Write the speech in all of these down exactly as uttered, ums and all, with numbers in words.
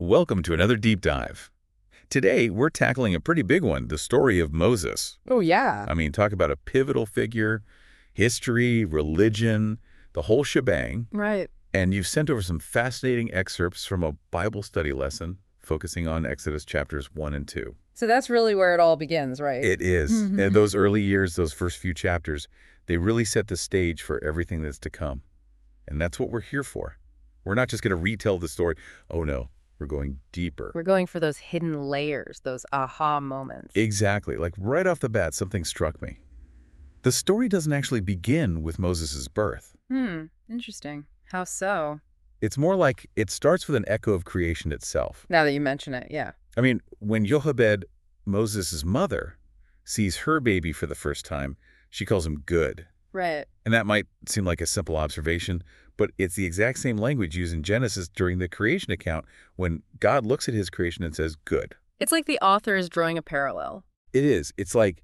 Welcome to another deep dive. Today, we're tackling a pretty big one, the story of Moses. Oh, yeah. I mean, talk about a pivotal figure, history, religion, the whole shebang. Right. And you've sent over some fascinating excerpts from a Bible study lesson focusing on Exodus chapters one and two. So that's really where it all begins, right? It is. And those early years, those first few chapters, they really set the stage for everything that's to come. And that's what we're here for. We're not just going to retell the story. Oh, no. We're going deeper. We're going for those hidden layers, those aha moments. Exactly. Like right off the bat, something struck me. The story doesn't actually begin with Moses' birth. Hmm. Interesting. How so? It's more like it starts with an echo of creation itself. Now that you mention it, yeah. I mean, when Jochebed, Moses' mother, sees her baby for the first time, she calls him good. Right. And that might seem like a simple observation, but it's the exact same language used in Genesis during the creation account when God looks at his creation and says, good. It's like the author is drawing a parallel. It is. It's like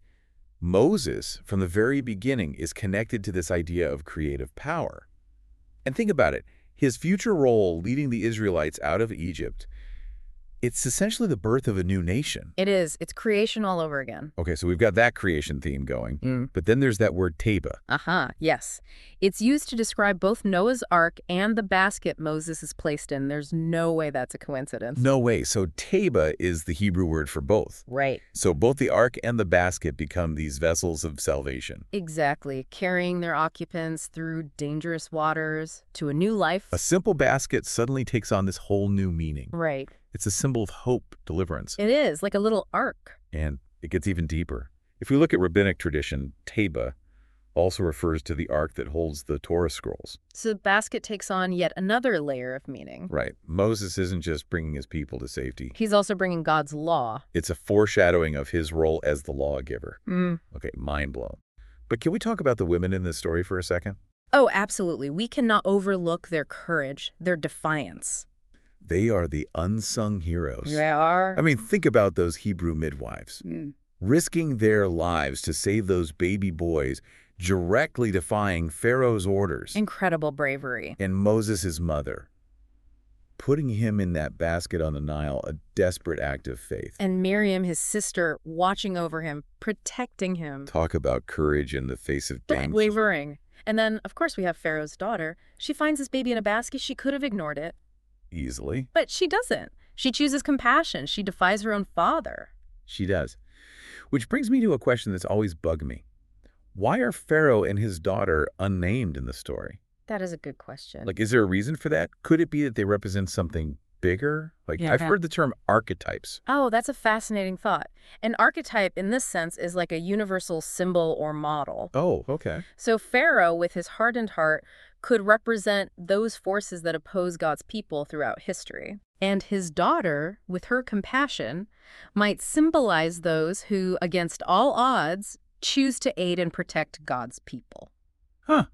Moses, from the very beginning, is connected to this idea of creative power. And think about it. His future role leading the Israelites out of Egypt, it's essentially the birth of a new nation. It is. It's creation all over again. Okay, so we've got that creation theme going. Mm. But then there's that word teba. Uh-huh. Yes. It's used to describe both Noah's Ark and the basket Moses is placed in. There's no way that's a coincidence. No way. So teba is the Hebrew word for both. Right. So both the ark and the basket become these vessels of salvation. Exactly. Carrying their occupants through dangerous waters to a new life. A simple basket suddenly takes on this whole new meaning. Right. It's a symbol of hope, deliverance. It is, like a little ark. And it gets even deeper. If we look at rabbinic tradition, teba also refers to the ark that holds the Torah scrolls. So the basket takes on yet another layer of meaning. Right. Moses isn't just bringing his people to safety. He's also bringing God's law. It's a foreshadowing of his role as the lawgiver. Mm. Okay, mind blown. But can we talk about the women in this story for a second? Oh, absolutely. We cannot overlook their courage, their defiance. They are the unsung heroes. They are. I mean, think about those Hebrew midwives. Mm. Risking their lives to save those baby boys, directly defying Pharaoh's orders. Incredible bravery. And Moses' mother, putting him in that basket on the Nile, a desperate act of faith. And Miriam, his sister, watching over him, protecting him. Talk about courage in the face of danger. Wavering. And then, of course, we have Pharaoh's daughter. She finds this baby in a basket. She could have ignored it. Easily. But she doesn't. She chooses compassion. She defies her own father. She does. Which brings me to a question that's always bugged me. Why are Pharaoh and his daughter unnamed in the story? That is a good question. Like, is there a reason for that? Could it be that they represent something bigger? Like, Yeah. I've heard the term archetypes. Oh, that's a fascinating thought. An archetype in this sense is like a universal symbol or model. Oh, okay. So Pharaoh, with his hardened heart, could represent those forces that oppose God's people throughout history. And his daughter, with her compassion, might symbolize those who, against all odds, choose to aid and protect God's people. Huh.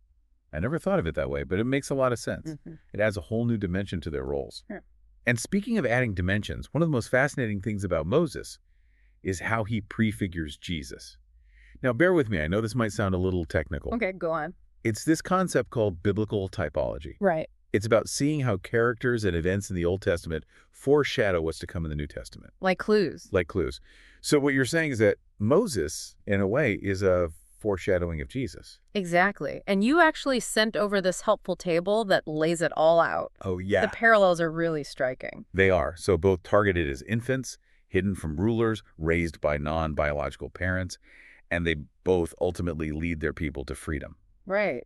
I never thought of it that way, but it makes a lot of sense. Mm-hmm. It adds a whole new dimension to their roles. Yeah. And speaking of adding dimensions, one of the most fascinating things about Moses is how he prefigures Jesus. Now, bear with me. I know this might sound a little technical. Okay, go on. It's this concept called biblical typology. Right. It's about seeing how characters and events in the Old Testament foreshadow what's to come in the New Testament. Like clues. Like clues. So what you're saying is that Moses, in a way, is a foreshadowing of Jesus. Exactly. And you actually sent over this helpful table that lays it all out. Oh, yeah. The parallels are really striking. They are. So both targeted as infants, hidden from rulers, raised by non-biological parents, and they both ultimately lead their people to freedom. Right.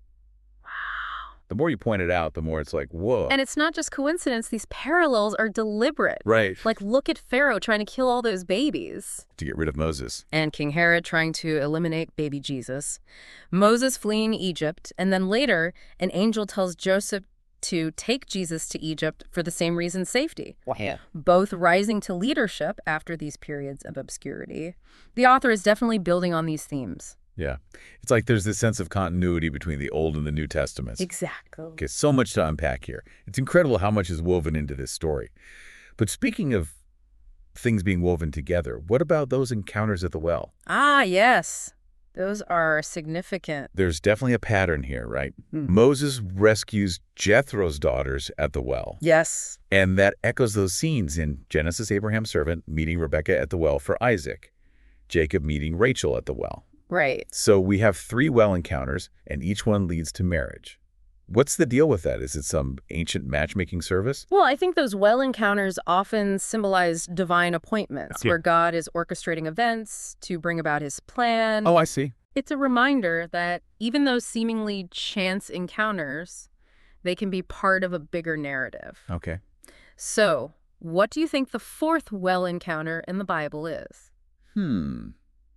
The more you point it out, the more it's like, whoa. And it's not just coincidence. These parallels are deliberate. Right. Like, look at Pharaoh trying to kill all those babies. To get rid of Moses. And King Herod trying to eliminate baby Jesus. Moses fleeing Egypt. And then later, an angel tells Joseph to take Jesus to Egypt for the same reason, safety. Wow. Both rising to leadership after these periods of obscurity. The author is definitely building on these themes. Yeah. It's like there's this sense of continuity between the Old and the New Testaments. Exactly. Okay, so much to unpack here. It's incredible how much is woven into this story. But speaking of things being woven together, what about those encounters at the well? Ah, yes. Those are significant. There's definitely a pattern here, right? Hmm. Moses rescues Jethro's daughters at the well. Yes. And that echoes those scenes in Genesis, Abraham's servant meeting Rebekah at the well for Isaac, Jacob meeting Rachel at the well. Right. So we have three well encounters, and each one leads to marriage. What's the deal with that? Is it some ancient matchmaking service? Well, I think those well encounters often symbolize divine appointments, Okay. where God is orchestrating events to bring about his plan. Oh, I see. It's a reminder that even those seemingly chance encounters, they can be part of a bigger narrative. Okay. So, what do you think the fourth well encounter in the Bible is? Hmm.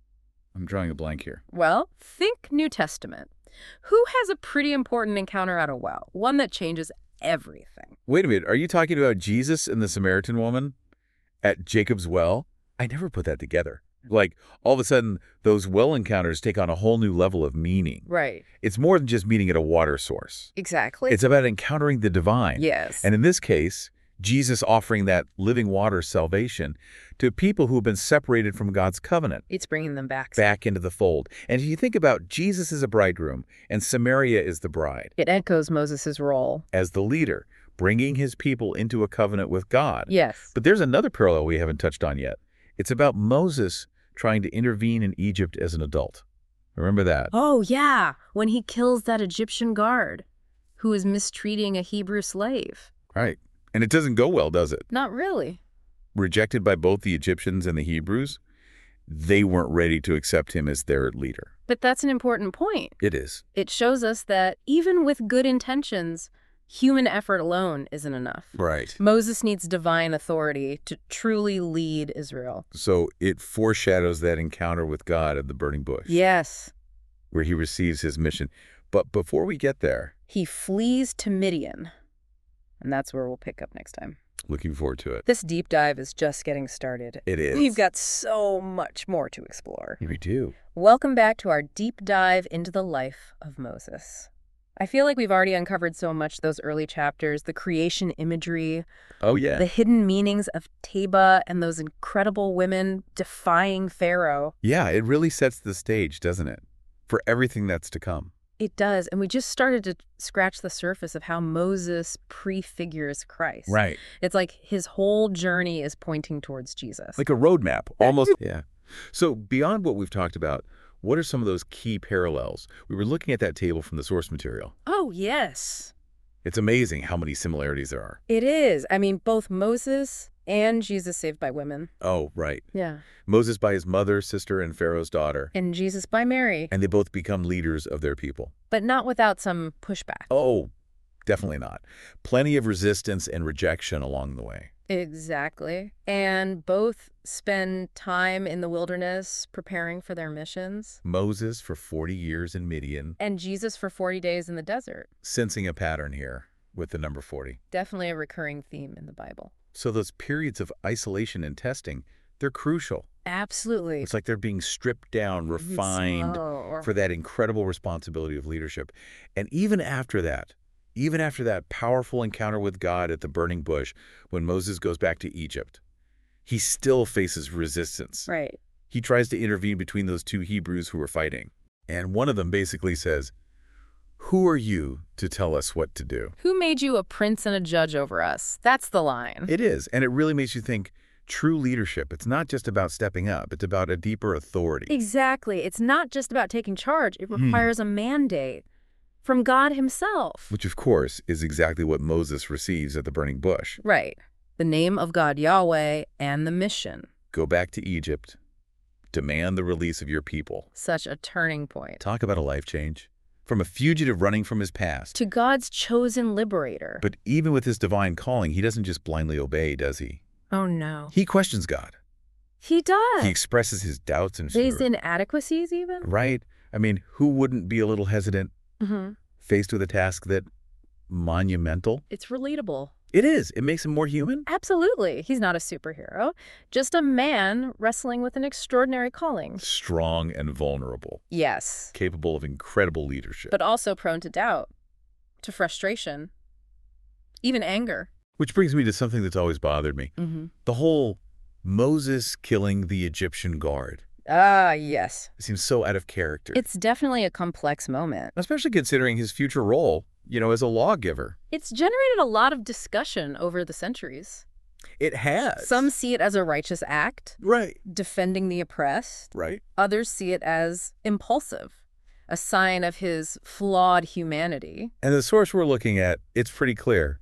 I'm drawing a blank here. Well, think New Testament. Who has a pretty important encounter at a well? One that changes everything. Wait a minute. Are you talking about Jesus and the Samaritan woman at Jacob's well? I never put that together. Like, all of a sudden, those well encounters take on a whole new level of meaning. Right. It's more than just meeting at a water source. Exactly. It's about encountering the divine. Yes. And in this case, Jesus offering that living water salvation to people who have been separated from God's covenant, It's bringing them back. back into the fold. And if you think about Jesus as a bridegroom and Samaria is the bride, It echoes Moses' role. as the leader, bringing his people into a covenant with God. Yes. But there's another parallel we haven't touched on yet. It's about Moses trying to intervene in Egypt as an adult. Remember that? Oh, yeah. When he kills that Egyptian guard who is mistreating a Hebrew slave. Right. And it doesn't go well, does it? Not really. Rejected by both the Egyptians and the Hebrews, they weren't ready to accept him as their leader. But that's an important point. It is. It shows us that even with good intentions, human effort alone isn't enough. Right. Moses needs divine authority to truly lead Israel. So it foreshadows that encounter with God at the burning bush, Yes. where he receives his mission. But before we get there, He flees to Midian. And that's where we'll pick up next time. looking forward to it. This deep dive is just getting started. It is. We've got so much more to explore. We do. Welcome back to our deep dive into the life of Moses. I feel like we've already uncovered so much those early chapters, the creation imagery, Oh, yeah. the hidden meanings of Taba, and those incredible women defying Pharaoh. Yeah, it really sets the stage, doesn't it? For everything that's to come. It does, and we just started to scratch the surface of how Moses prefigures Christ. Right. It's like his whole journey is pointing towards Jesus. Like a roadmap, almost. Yeah. So beyond what we've talked about, what are some of those key parallels? We were looking at that table from the source material. Oh, yes. It's amazing how many similarities there are. It is. I mean, both Moses and Jesus saved by women. Oh, right. Yeah. Moses by his mother, sister, and Pharaoh's daughter. And Jesus by Mary. And they both become leaders of their people. But not without some pushback. Oh, definitely not. Plenty of resistance and rejection along the way. Exactly. And both spend time in the wilderness preparing for their missions. Moses for forty years in Midian, And Jesus for forty days in the desert. sensing a pattern here with the number forty. Definitely a recurring theme in the Bible. So those periods of isolation and testing, they're crucial. Absolutely. It's like they're being stripped down, refined Slow or- for that incredible responsibility of leadership. And even after that, even after that powerful encounter with God at the burning bush, when Moses goes back to Egypt, he still faces resistance. Right. He tries to intervene between those two Hebrews who are fighting. And one of them basically says, "Who are you to tell us what to do?" Who made you a prince and a judge over us? That's the line. It is. And it really makes you think, true leadership, it's not just about stepping up. It's about a deeper authority. Exactly. It's not just about taking charge. It Hmm. requires a mandate from God himself. Which, of course, is exactly what Moses receives at the burning bush. Right. The name of God Yahweh and the mission. Go back to Egypt. Demand the release of your people. Such a turning point. Talk about a life change. From a fugitive running from his past. To God's chosen liberator. But even with his divine calling, he doesn't just blindly obey, does he? Oh, no. He questions God. He does. He expresses his doubts and His fear. inadequacies, even? Right? I mean, who wouldn't be a little hesitant Mm-hmm. faced with a task that monumental? It's relatable. It is. It makes him more human. Absolutely. He's not a superhero. Just a man wrestling with an extraordinary calling. Strong and vulnerable. Yes. Capable of incredible leadership. But also prone to doubt, to frustration, even anger. Which brings me to something that's always bothered me. Mm-hmm. The whole Moses killing the Egyptian guard. Ah, yes. It seems so out of character. It's definitely a complex moment. Especially considering his future role, you know, as a lawgiver. It's generated a lot of discussion over the centuries. It has. Some see it as a righteous act, Right. defending the oppressed. Right. Others see it as impulsive, a sign of his flawed humanity. And the source we're looking at, it's pretty clear.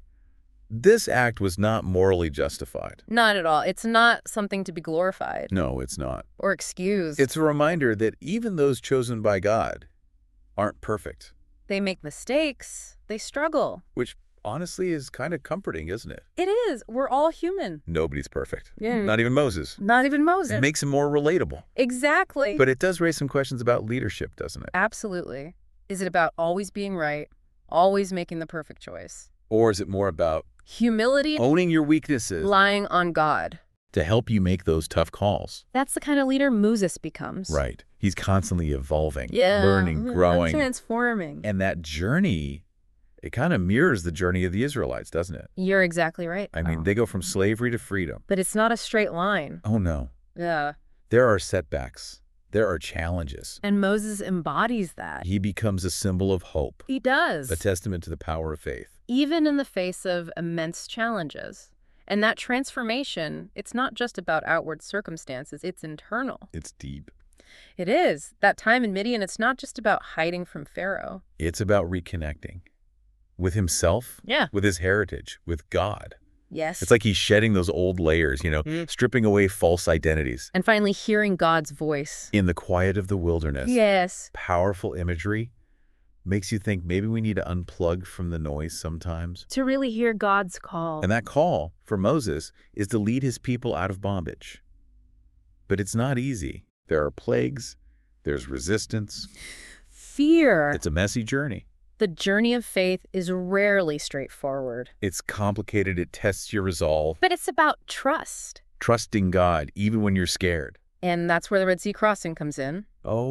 This act was not morally justified. Not at all. It's not something to be glorified No, it's not. or excused. It's a reminder that even those chosen by God aren't perfect, They make mistakes. They struggle. which honestly is kind of comforting, isn't it? It is. We're all human. Nobody's perfect. Yeah. Not even Moses. Not even Moses. It makes him more relatable. Exactly. But it does raise some questions about leadership, doesn't it? Absolutely. Is it about always being right, always making the perfect choice? Or is it more about Humility, owning your weaknesses relying on God. to help you make those tough calls? That's the kind of leader Moses becomes. Right. He's constantly evolving, Yeah. learning, growing. Transforming. And that journey, it kind of mirrors the journey of the Israelites, doesn't it? You're exactly right. I mean, they go from slavery to freedom. But it's not a straight line. Oh, no. Yeah. There are setbacks. There are challenges. And Moses embodies that. He becomes a symbol of hope, He does. a testament to the power of faith. Even in the face of immense challenges. And that transformation, it's not just about outward circumstances, it's internal. It's deep. It is. That time in Midian, it's not just about hiding from Pharaoh. It's about reconnecting with himself, Yeah. with his heritage, with God. Yes. It's like he's shedding those old layers, you know, Mm. stripping away false identities. And finally hearing God's voice. In the quiet of the wilderness, Yes. powerful imagery makes you think maybe we need to unplug from the noise sometimes. To really hear God's call. And that call for Moses is to lead his people out of bondage. But it's not easy. There are plagues. There's resistance. Fear. It's a messy journey. The journey of faith is rarely straightforward. It's complicated. It tests your resolve. But it's about trust. Trusting God, even when you're scared. And that's where the Red Sea crossing comes in.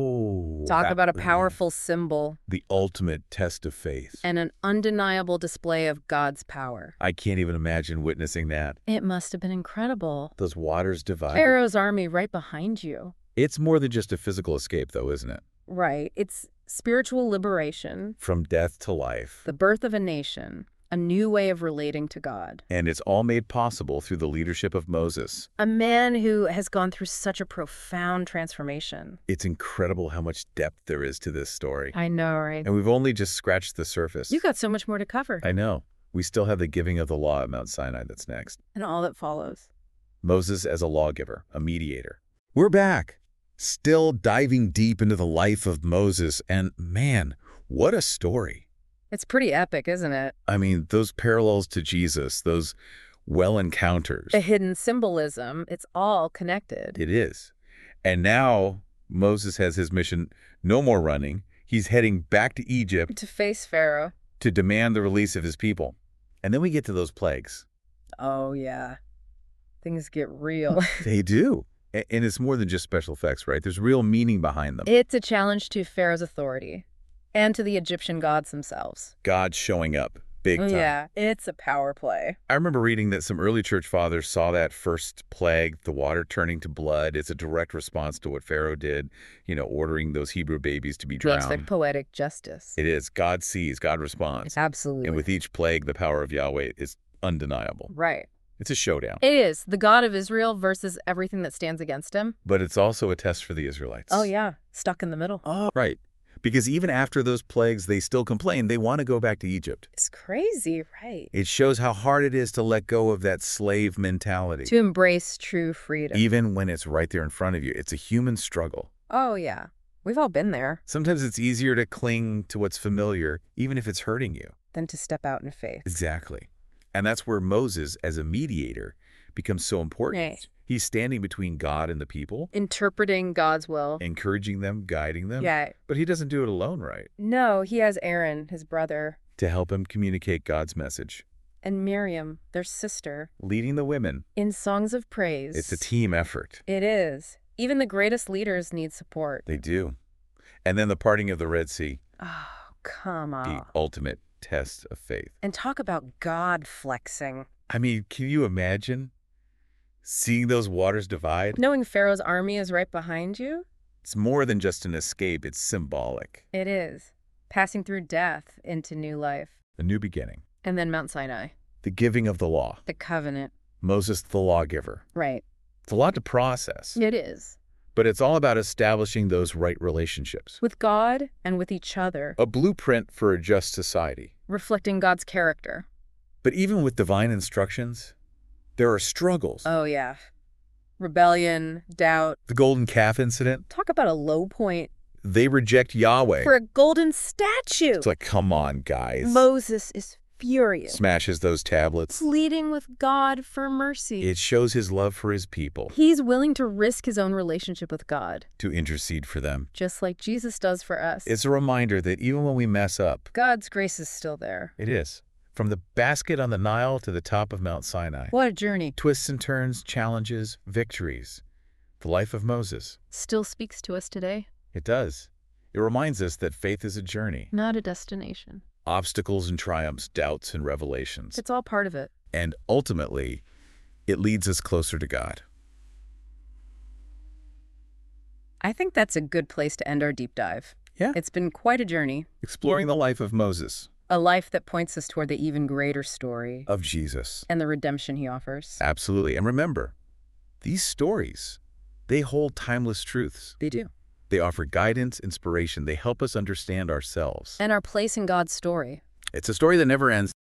Oh. Talk that- about a powerful symbol The ultimate test of faith. and an undeniable display of God's power. I can't even imagine witnessing that. It must have been incredible. Those waters divide. Pharaoh's army right behind you. It's more than just a physical escape, though, isn't it? Right. It's spiritual liberation, From death to life. the birth of a nation, a new way of relating to God. And it's all made possible through the leadership of Moses. A man who has gone through such a profound transformation. It's incredible how much depth there is to this story. I know, right? And we've only just scratched the surface. You got so much more to cover. I know. We still have the giving of the law at Mount Sinai that's next. And all that follows. Moses as a lawgiver, a mediator. We're back, still diving deep into the life of Moses. And man, what a story. It's pretty epic, isn't it? I mean, those parallels to Jesus, those well encounters. The hidden symbolism, it's all connected. It is. And now Moses has his mission, no more running. He's heading back to Egypt To face Pharaoh. to demand the release of his people. And then we get to those plagues. Oh, yeah. Things get real. They do. A- And it's more than just special effects, right? There's real meaning behind them. It's a challenge to Pharaoh's authority and to the Egyptian gods themselves. God showing up big time. Yeah, it's a power play. I remember reading that some early church fathers saw that first plague, the water turning to blood, as a direct response to what Pharaoh did, you know, ordering those Hebrew babies to be It's drowned. like poetic justice. It is. God sees, God responds. Absolutely. And with each plague, the power of Yahweh is undeniable. Right. It's a showdown. It is. The God of Israel versus everything that stands against him. But it's also a test for the Israelites. Oh, yeah. Stuck in the middle. Oh, right. Because even after those plagues, they still complain. They want to go back to Egypt. It's crazy, right? It shows how hard it is to let go of that slave mentality. To embrace true freedom. Even when it's right there in front of you. It's a human struggle. Oh, yeah. We've all been there. Sometimes it's easier to cling to what's familiar, even if it's hurting you. Than to step out in faith. Exactly. And that's where Moses, as a mediator, becomes so important. Right. He's standing between God and the people, Interpreting God's will. encouraging them, guiding them. Yeah. But he doesn't do it alone, right? No, he has Aaron, his brother, To help him communicate God's message. and Miriam, their sister, Leading the women. in songs of praise. It's a team effort. It is. Even the greatest leaders need support. They do. And then the parting of the Red Sea, Oh, come the on. ultimate test of faith. And talk about God flexing. I mean, can you imagine Seeing those waters divide, Knowing Pharaoh's army is right behind you? it's more than just an escape, it's symbolic. It is. Passing through death into new life. A new beginning. And then Mount Sinai. The giving of the law. The covenant. Moses the lawgiver. Right. It's a lot to process, It is. but it's all about establishing those right relationships. With God and with each other. A blueprint for a just society. Reflecting God's character. But even with divine instructions, there are struggles. Oh, yeah. Rebellion, doubt. The golden calf incident, Talk about a low point. they reject Yahweh. For a golden statue. It's like, come on, guys. Moses is furious. Smashes those tablets. Pleading with God for mercy. It shows his love for his people, He's willing to risk his own relationship with God, to intercede for them. just like Jesus does for us. It's a reminder that even when we mess up, God's grace is still there. it is. From the basket on the Nile to the top of Mount Sinai. What a journey. Twists and turns, challenges, victories. The life of Moses. Still speaks to us today. It does. It reminds us that faith is a journey. Not a destination. Obstacles and triumphs, doubts and revelations. It's all part of it. And ultimately, it leads us closer to God. I think that's a good place to end our deep dive. Yeah. It's been quite a journey. Exploring the life of Moses, A life that points us toward the even greater story of Jesus. and the redemption he offers. Absolutely. And remember, these stories, they hold timeless truths. They do. They offer guidance, inspiration. They help us understand ourselves. And our place in God's story. It's a story that never ends.